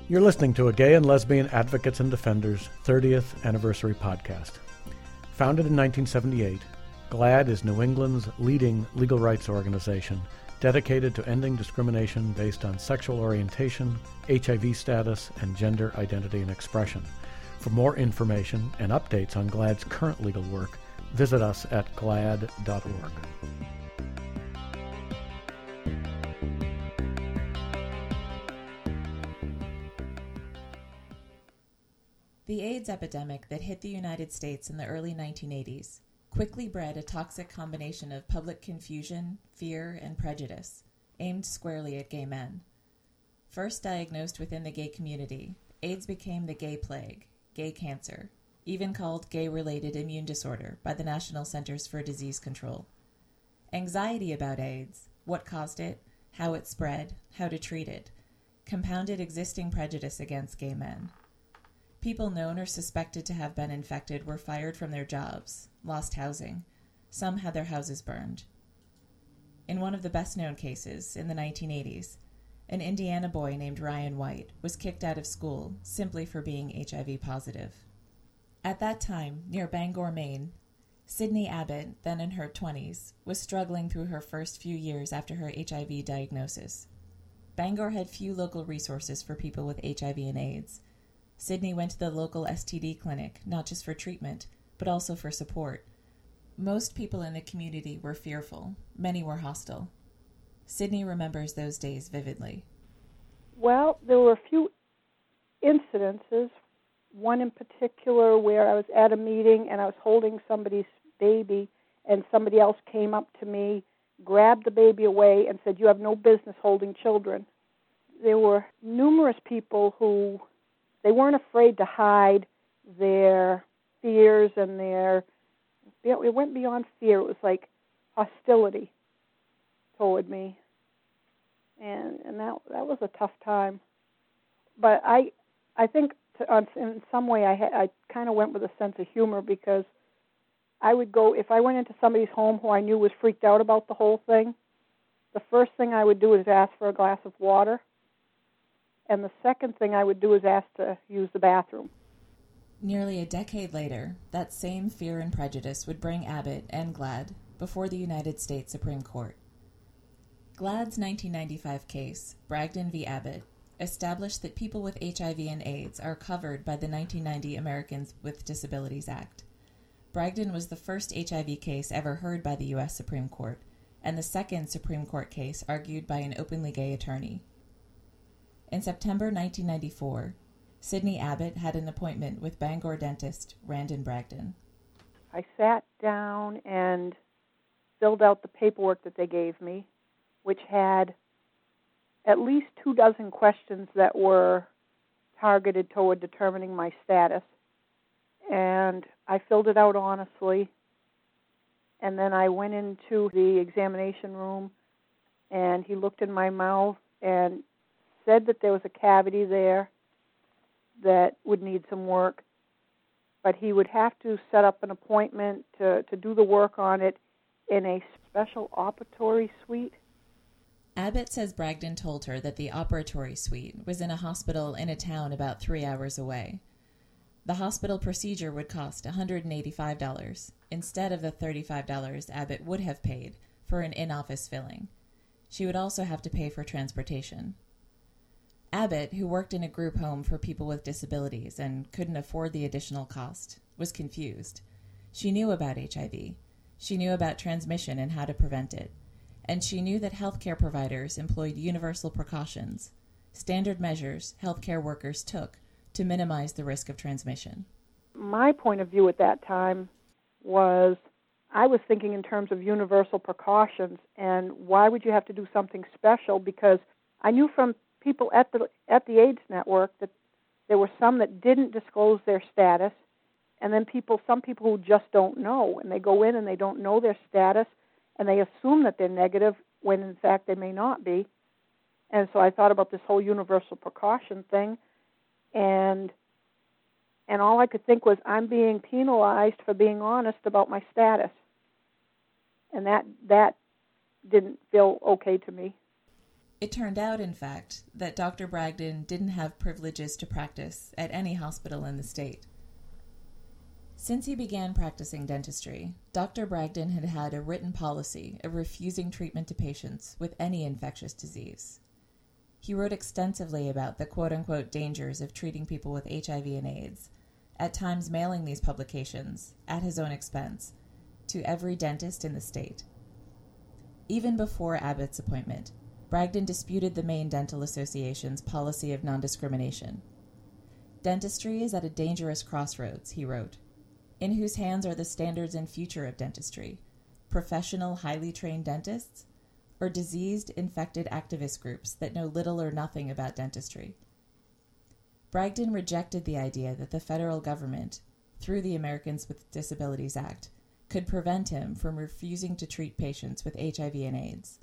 You're listening to a Gay and Lesbian Advocates and Defenders 30th Anniversary Podcast. Founded in 1978, GLAAD is New England's leading legal rights organization dedicated to ending discrimination based on sexual orientation, HIV status, and gender identity and expression. For more information and updates on GLAAD's current legal work, visit us at glaad.org. The AIDS epidemic that hit the United States in the early 1980s quickly bred a toxic combination of public confusion, fear, and prejudice, aimed squarely at gay men. First diagnosed within the gay community, AIDS became the gay plague, gay cancer, even called gay-related immune disorder by the National Centers for Disease Control. Anxiety about AIDS, what caused it, how it spread, how to treat it, compounded existing prejudice against gay men. People known or suspected to have been infected were fired from their jobs, lost housing. Some had their houses burned. In one of the best-known cases, in the 1980s, an Indiana boy named Ryan White was kicked out of school simply for being HIV positive. At that time, near Bangor, Maine, Sydney Abbott, then in her 20s, was struggling through her first few years after her HIV diagnosis. Bangor had few local resources for people with HIV and AIDS. Sydney went to the local STD clinic, not just for treatment, but also for support. Most people in the community were fearful. Many were hostile. Sydney remembers those days vividly. Well, there were a few incidences, one in particular where I was at a meeting and I was holding somebody's baby and somebody else came up to me, grabbed the baby away and said, "You have no business holding children." There were numerous people who they weren't afraid to hide their fears and it went beyond fear. It was like hostility toward me. And that was a tough time. But I think in some way I kind of went with a sense of humor because I would go, if I went into somebody's home who I knew was freaked out about the whole thing, the first thing I would do is ask for a glass of water. And the second thing I would do is ask to use the bathroom. Nearly a decade later, that same fear and prejudice would bring Abbott and GLAAD before the United States Supreme Court. GLAAD's 1995 case, Bragdon v. Abbott, established that people with HIV and AIDS are covered by the 1990 Americans with Disabilities Act. Bragdon was the first HIV case ever heard by the U.S. Supreme Court, and the second Supreme Court case argued by an openly gay attorney. In September 1994, Sydney Abbott had an appointment with Bangor dentist Randon Bragdon. I sat down and filled out the paperwork that they gave me, which had at least 24 questions that were targeted toward determining my status. And I filled it out honestly. And then I went into the examination room, and he looked in my mouth and said that there was a cavity there that would need some work, but he would have to set up an appointment to do the work on it in a special operatory suite. Abbott says Bragdon told her that the operatory suite was in a hospital in a town about 3 hours away. The hospital procedure would cost $185 instead of the $35 Abbott would have paid for an in-office filling. She would also have to pay for transportation. Abbott, who worked in a group home for people with disabilities and couldn't afford the additional cost, was confused. She knew about HIV. She knew about transmission and how to prevent it. And she knew that healthcare providers employed universal precautions, standard measures healthcare workers took to minimize the risk of transmission. My point of view at that time was I was thinking in terms of universal precautions, and why would you have to do something special? Because I knew from people at the AIDS network that there were some that didn't disclose their status, and then some people who just don't know, and they go in and they don't know their status, and they assume that they're negative when in fact they may not be. And so I thought about this whole universal precaution thing, and all I could think was I'm being penalized for being honest about my status, and that didn't feel okay to me. It turned out, in fact, that Dr. Bragdon didn't have privileges to practice at any hospital in the state. Since he began practicing dentistry, Dr. Bragdon had had a written policy of refusing treatment to patients with any infectious disease. He wrote extensively about the quote-unquote dangers of treating people with HIV and AIDS, at times mailing these publications, at his own expense, to every dentist in the state. Even before Abbott's appointment, Bragdon disputed the Maine Dental Association's policy of non-discrimination. Dentistry is at a dangerous crossroads, he wrote. In whose hands are the standards and future of dentistry? Professional, highly trained dentists? Or diseased, infected activist groups that know little or nothing about dentistry? Bragdon rejected the idea that the federal government, through the Americans with Disabilities Act, could prevent him from refusing to treat patients with HIV and AIDS.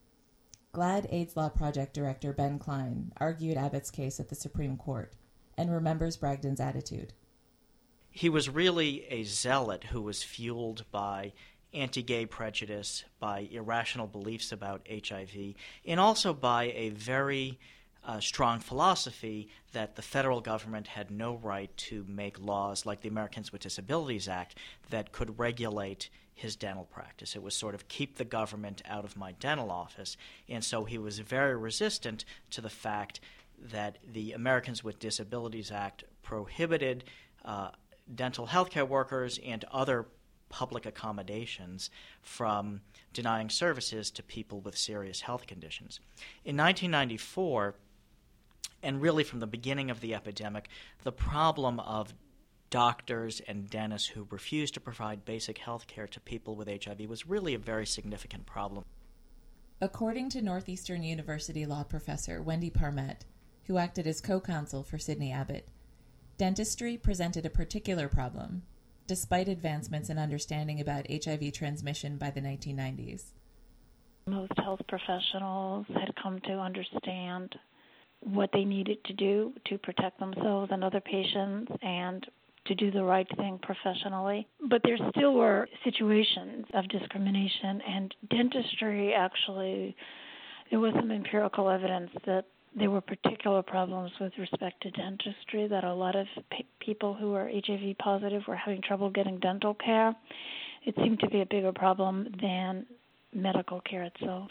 GLAAD AIDS Law Project Director Ben Klein argued Abbott's case at the Supreme Court and remembers Bragdon's attitude. He was really a zealot who was fueled by anti-gay prejudice, by irrational beliefs about HIV, and also by a very strong philosophy that the federal government had no right to make laws like the Americans with Disabilities Act that could regulate his dental practice. It was sort of keep the government out of my dental office. And so he was very resistant to the fact that the Americans with Disabilities Act prohibited dental healthcare workers and other public accommodations from denying services to people with serious health conditions. In 1994, and really from the beginning of the epidemic, the problem of doctors and dentists who refused to provide basic health care to people with HIV was really a very significant problem. According to Northeastern University law professor Wendy Parmet, who acted as co-counsel for Sidney Abbott, dentistry presented a particular problem, despite advancements in understanding about HIV transmission by the 1990s. Most health professionals had come to understand what they needed to do to protect themselves and other patients and to do the right thing professionally. But there still were situations of discrimination, and dentistry actually, there was some empirical evidence that there were particular problems with respect to dentistry, that a lot of people who were HIV positive were having trouble getting dental care. It seemed to be a bigger problem than medical care itself.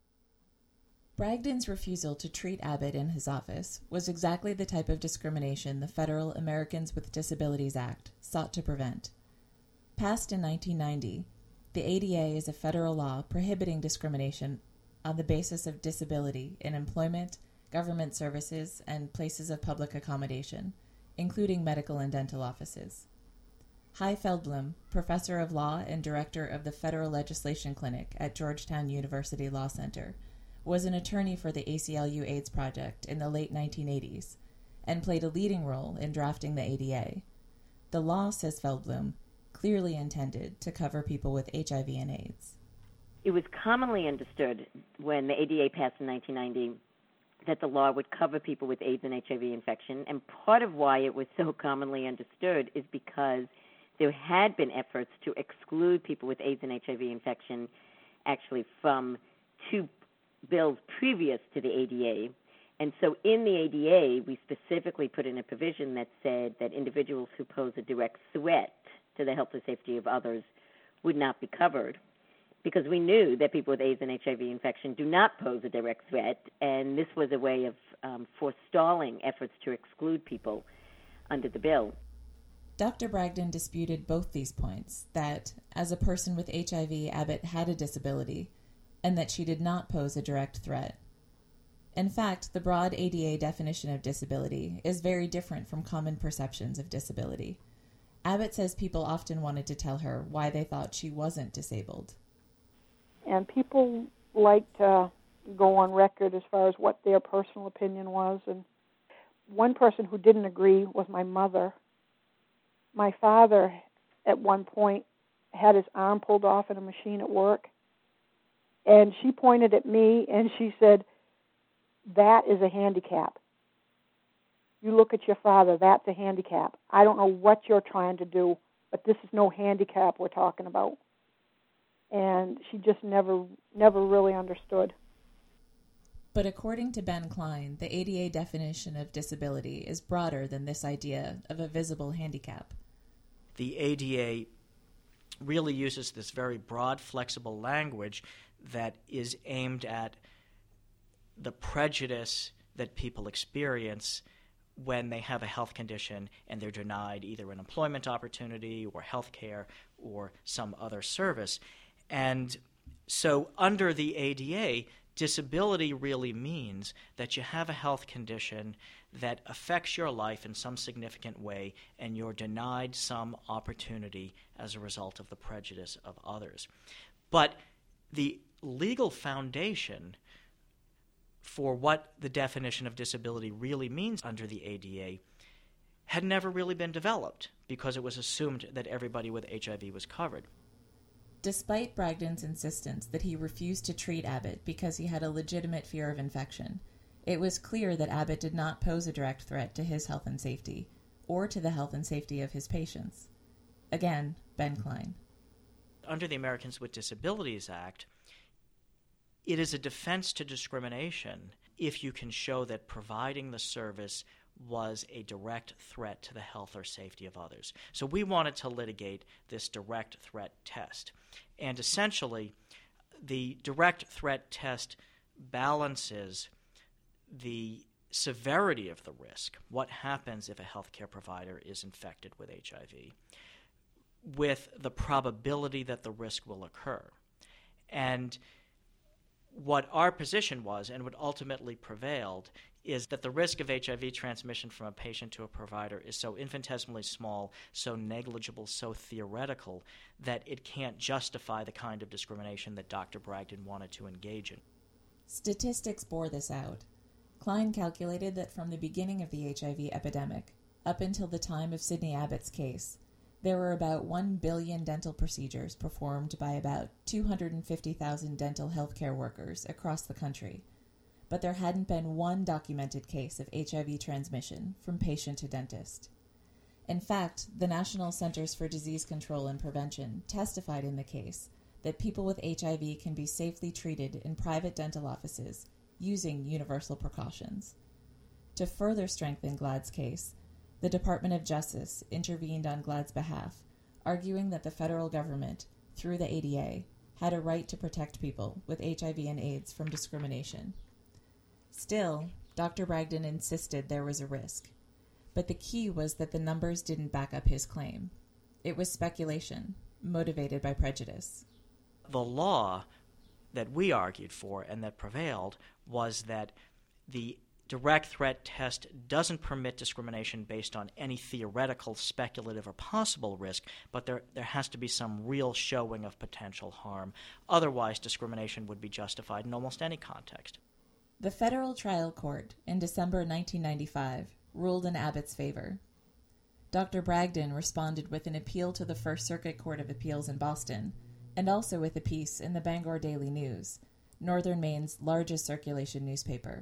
Bragdon's refusal to treat Abbott in his office was exactly the type of discrimination the federal Americans with Disabilities Act sought to prevent. Passed in 1990, the ADA is a federal law prohibiting discrimination on the basis of disability in employment, government services, and places of public accommodation, including medical and dental offices. Hy Feldblum, professor of law and director of the Federal Legislation Clinic at Georgetown University Law Center, was an attorney for the ACLU AIDS Project in the late 1980s and played a leading role in drafting the ADA. The law, says Feldblum, clearly intended to cover people with HIV and AIDS. It was commonly understood when the ADA passed in 1990 that the law would cover people with AIDS and HIV infection, and part of why it was so commonly understood is because there had been efforts to exclude people with AIDS and HIV infection actually from two bills previous to the ADA. And so in the ADA, we specifically put in a provision that said that individuals who pose a direct threat to the health or safety of others would not be covered, because we knew that people with AIDS and HIV infection do not pose a direct threat, and this was a way of forestalling efforts to exclude people under the bill. Dr. Bragdon disputed both these points, that as a person with HIV, Abbott had a disability, and that she did not pose a direct threat. In fact, the broad ADA definition of disability is very different from common perceptions of disability. Abbott says people often wanted to tell her why they thought she wasn't disabled. And people like to go on record as far as what their personal opinion was. And one person who didn't agree was my mother. My father, at one point, had his arm pulled off in a machine at work. And she pointed at me and she said, "That is a handicap. You look at your father, that's a handicap. I don't know what you're trying to do, but this is no handicap we're talking about." And she just never really understood. But according to Ben Klein, the ADA definition of disability is broader than this idea of a visible handicap. The ADA really uses this very broad, flexible language that is aimed at the prejudice that people experience when they have a health condition and they're denied either an employment opportunity or health care or some other service. And so under the ADA, disability really means that you have a health condition that affects your life in some significant way and you're denied some opportunity as a result of the prejudice of others. But the legal foundation for what the definition of disability really means under the ADA had never really been developed because it was assumed that everybody with HIV was covered. Despite Bragdon's insistence that he refused to treat Abbott because he had a legitimate fear of infection, it was clear that Abbott did not pose a direct threat to his health and safety, or to the health and safety of his patients. Again, Ben Klein. Under the Americans with Disabilities Act, it is a defense to discrimination if you can show that providing the service was a direct threat to the health or safety of others. So we wanted to litigate this direct threat test. And essentially, the direct threat test balances the severity of the risk, what happens if a healthcare provider is infected with HIV, with the probability that the risk will occur. And what our position was, and what ultimately prevailed, is that the risk of HIV transmission from a patient to a provider is so infinitesimally small, so negligible, so theoretical, that it can't justify the kind of discrimination that Dr. Bragdon wanted to engage in. Statistics bore this out. Klein calculated that from the beginning of the HIV epidemic, up until the time of Sidney Abbott's case, there were about 1 billion dental procedures performed by about 250,000 dental healthcare workers across the country. But there hadn't been one documented case of HIV transmission from patient to dentist. In fact, the National Centers for Disease Control and Prevention testified in the case that people with HIV can be safely treated in private dental offices using universal precautions. To further strengthen Glad's case, the Department of Justice intervened on Glad's behalf, arguing that the federal government, through the ADA, had a right to protect people with HIV and AIDS from discrimination. Still, Dr. Bragdon insisted there was a risk, but the key was that the numbers didn't back up his claim. It was speculation, motivated by prejudice. The law that we argued for and that prevailed was that the direct threat test doesn't permit discrimination based on any theoretical, speculative, or possible risk, but there has to be some real showing of potential harm. Otherwise, discrimination would be justified in almost any context. The federal trial court, in December 1995, ruled in Abbott's favor. Dr. Bragdon responded with an appeal to the First Circuit Court of Appeals in Boston, and also with a piece in the Bangor Daily News, Northern Maine's largest circulation newspaper.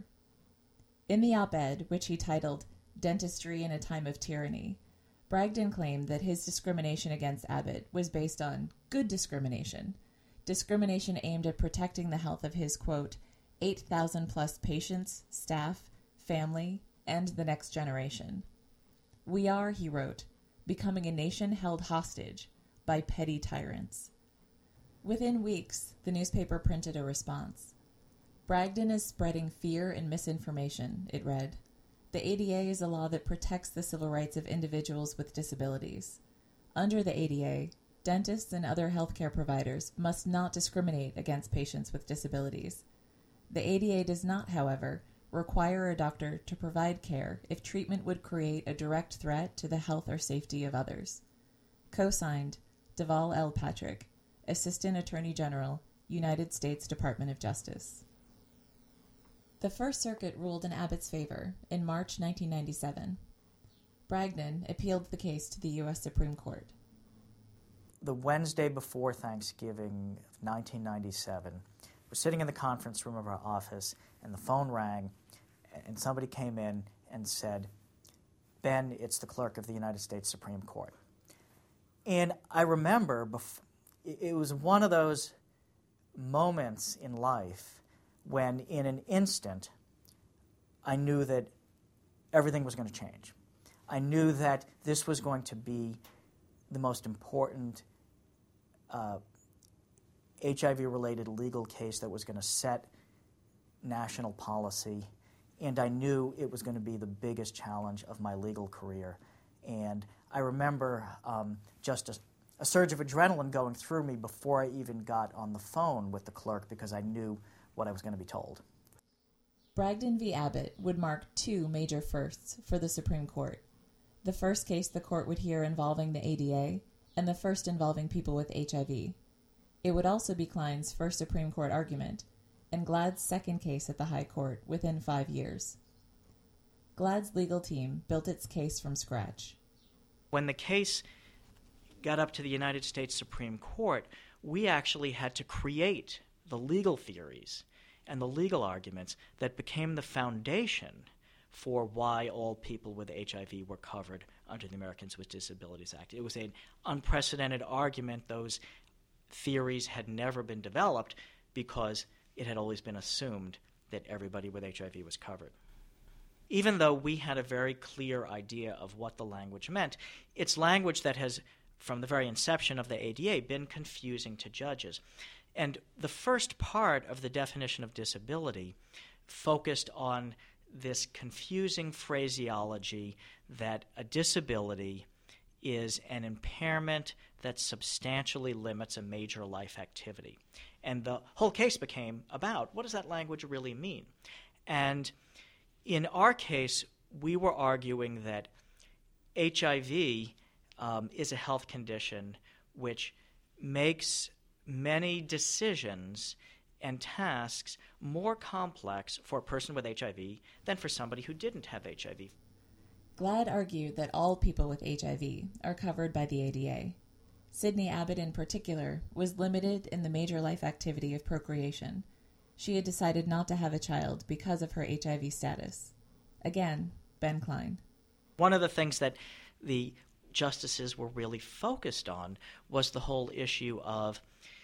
In the op-ed, which he titled "Dentistry in a Time of Tyranny," Bragdon claimed that his discrimination against Abbott was based on good discrimination aimed at protecting the health of his, quote, 8,000-plus patients, staff, family, and the next generation. "We are," he wrote, "becoming a nation held hostage by petty tyrants." Within weeks, the newspaper printed a response. "Bragdon is spreading fear and misinformation," it read. "The ADA is a law that protects the civil rights of individuals with disabilities. Under the ADA, dentists and other healthcare providers must not discriminate against patients with disabilities. The ADA does not, however, require a doctor to provide care if treatment would create a direct threat to the health or safety of others." Co-signed, Deval L. Patrick, Assistant Attorney General, United States Department of Justice. The First Circuit ruled in Abbott's favor in March 1997. Bragdon appealed the case to the U.S. Supreme Court. The Wednesday before Thanksgiving of 1997, we're sitting in the conference room of our office, and the phone rang, and somebody came in and said, "Ben, it's the clerk of the United States Supreme Court." And I remember it was one of those moments in life when in an instant I knew that everything was going to change. I knew that this was going to be the most important HIV-related legal case that was going to set national policy, and I knew it was going to be the biggest challenge of my legal career. And I remember just a surge of adrenaline going through me before I even got on the phone with the clerk because I knew what I was going to be told. Bragdon v. Abbott would mark two major firsts for the Supreme Court. The first case the court would hear involving the ADA, and the first involving people with HIV. It would also be Klein's first Supreme Court argument, and GLAAD's second case at the High Court within 5 years. GLAAD's legal team built its case from scratch. When the case got up to the United States Supreme Court, we actually had to create the legal theories and the legal arguments that became the foundation for why all people with HIV were covered under the Americans with Disabilities Act. It was an unprecedented argument. Those theories had never been developed because it had always been assumed that everybody with HIV was covered. Even though we had a very clear idea of what the language meant, it's language that has, from the very inception of the ADA, been confusing to judges. And the first part of the definition of disability focused on this confusing phraseology that a disability is an impairment that substantially limits a major life activity. And the whole case became about, what does that language really mean? And in our case, we were arguing that HIV is a health condition which makes many decisions and tasks more complex for a person with HIV than for somebody who didn't have HIV. GLAAD argued that all people with HIV are covered by the ADA. Sydney Abbott, in particular, was limited in the major life activity of procreation. She had decided not to have a child because of her HIV status. Again, Ben Klein. One of the things that the justices were really focused on was the whole issue of,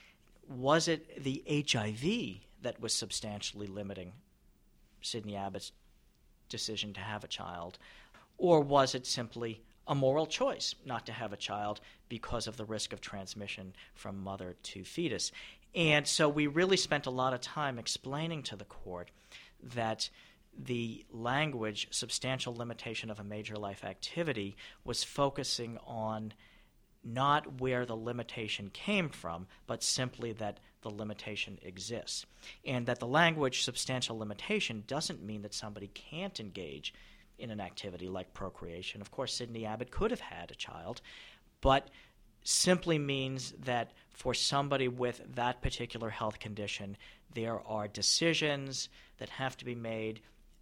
was it the HIV that was substantially limiting Sydney Abbott's decision to have a child, or was it simply a moral choice not to have a child because of the risk of transmission from mother to fetus? And so we really spent a lot of time explaining to the court that the language, substantial limitation of a major life activity, was focusing on not where the limitation came from, but simply that the limitation exists. And that the language substantial limitation doesn't mean that somebody can't engage in an activity like procreation. Of course, Sydney Abbott could have had a child, but simply means that for somebody with that particular health condition, there are decisions that have to be made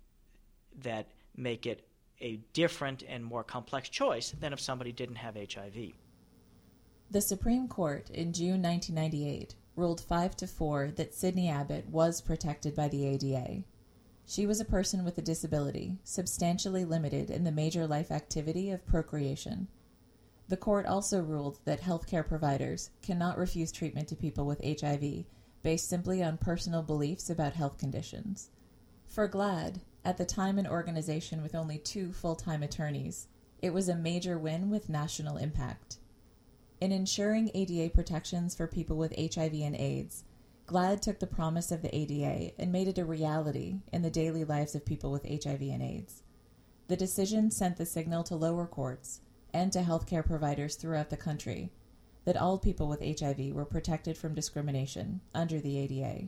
that make it a different and more complex choice than if somebody didn't have HIV. The Supreme Court in June 1998 ruled 5-4 that Sydney Abbott was protected by the ADA. She was a person with a disability, substantially limited in the major life activity of procreation. The court also ruled that healthcare providers cannot refuse treatment to people with HIV based simply on personal beliefs about health conditions. For GLAAD, at the time an organization with only 2 full-time attorneys, it was a major win with national impact. In ensuring ADA protections for people with HIV and AIDS, GLAAD took the promise of the ADA and made it a reality in the daily lives of people with HIV and AIDS. The decision sent the signal to lower courts and to healthcare providers throughout the country that all people with HIV were protected from discrimination under the ADA.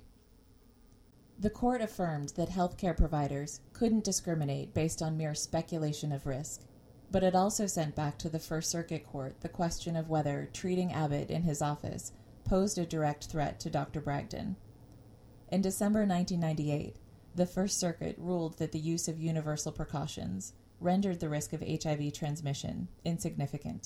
The court affirmed that healthcare providers couldn't discriminate based on mere speculation of risk, but it also sent back to the First Circuit Court the question of whether treating Abbott in his office posed a direct threat to Dr. Bragdon. In December 1998, the First Circuit ruled that the use of universal precautions rendered the risk of HIV transmission insignificant.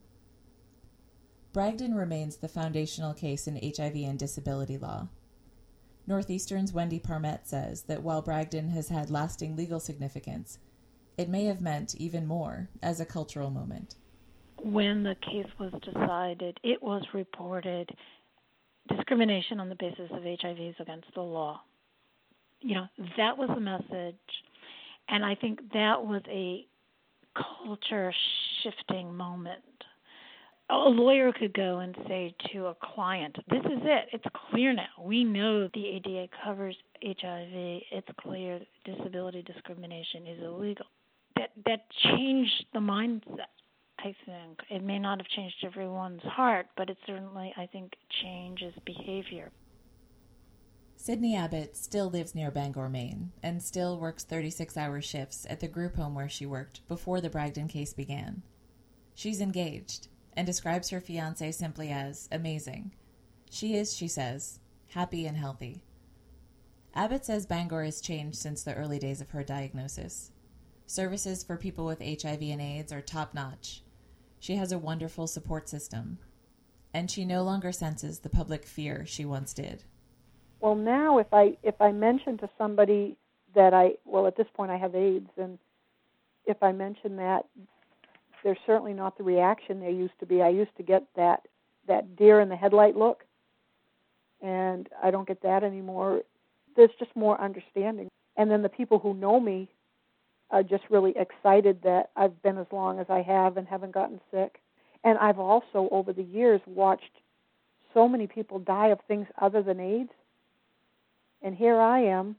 Bragdon remains the foundational case in HIV and disability law. Northeastern's Wendy Parmet says that while Bragdon has had lasting legal significance, it may have meant even more as a cultural moment. When the case was decided, it was reported discrimination on the basis of HIV is against the law. that was the message. And I think that was a culture-shifting moment. A lawyer could go and say to a client, this is it. It's clear now. We know the ADA covers HIV. It's clear disability discrimination is illegal. That changed the mindset, I think. It may not have changed everyone's heart, but it certainly, I think, changes behavior. Sydney Abbott still lives near Bangor, Maine, and still works 36-hour shifts at the group home where she worked before the Bragdon case began. She's engaged and describes her fiancé simply as amazing. She is, she says, happy and healthy. Abbott says Bangor has changed since the early days of her diagnosis. Services for people with HIV and AIDS are top-notch. She has a wonderful support system, and she no longer senses the public fear she once did. Well, now if I mention to somebody that at this point I have AIDS, and if I mention that, there's certainly not the reaction there used to be. I used to get that deer in the headlight look, and I don't get that anymore. There's just more understanding. And then the people who know me are just really excited that I've been as long as I have and haven't gotten sick. And I've also, over the years, watched so many people die of things other than AIDS. And here I am,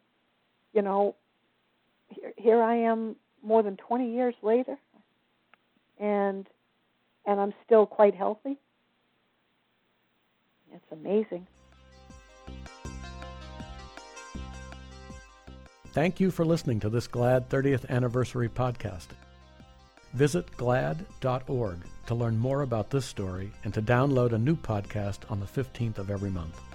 here I am more than 20 years later, and I'm still quite healthy. It's amazing. Thank you for listening to this GLAAD 30th Anniversary podcast. Visit GLAAD.org to learn more about this story and to download a new podcast on the 15th of every month.